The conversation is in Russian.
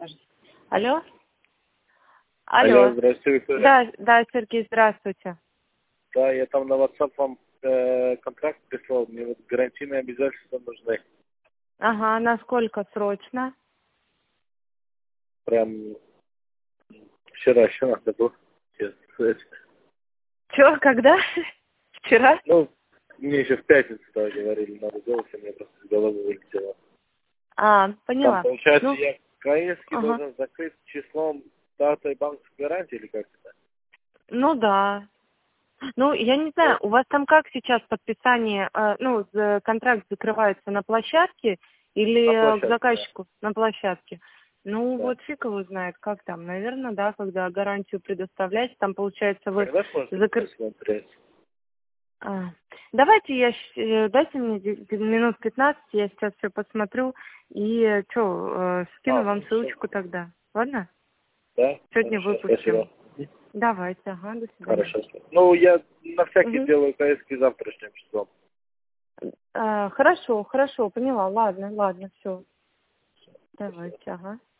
Алло? Алло, Алло. здравствуйте, Виктория. Да, Сергей, здравствуйте. Да, я там на WhatsApp вам контракт прислал, мне вот гарантийные обязательства нужны. Ага, насколько срочно? Прям вчера еще надо было. Честно сказать. Чё, когда? Вчера? Ну, мне еще в пятницу тогда говорили, надо делать, и мне просто с головы вылетело. Там, Поняла. получается, Ну, я КСки ага. должен закрыть числом датой банковской гарантии или как это? Ну да. Ну, я не знаю, у вас там как сейчас подписание, контракт закрывается на площадке или На к площадке, да. заказчику на площадке? Ну, Да. вот фиг его знает, как там. Наверное, да, когда гарантию предоставляете, там, получается, вы Когда сможете закры... посмотреть? Давайте дайте мне минут 15, я сейчас все посмотрю и скину вам Хорошо. ссылочку тогда. Ладно? Да? Сегодня Хорошо, выпустим. спасибо. Давайте, до свидания. Хорошо. Ну, я на всякий Мгм. делаю КСки завтрашним числом. Хорошо, поняла. Ладно, все. Давайте,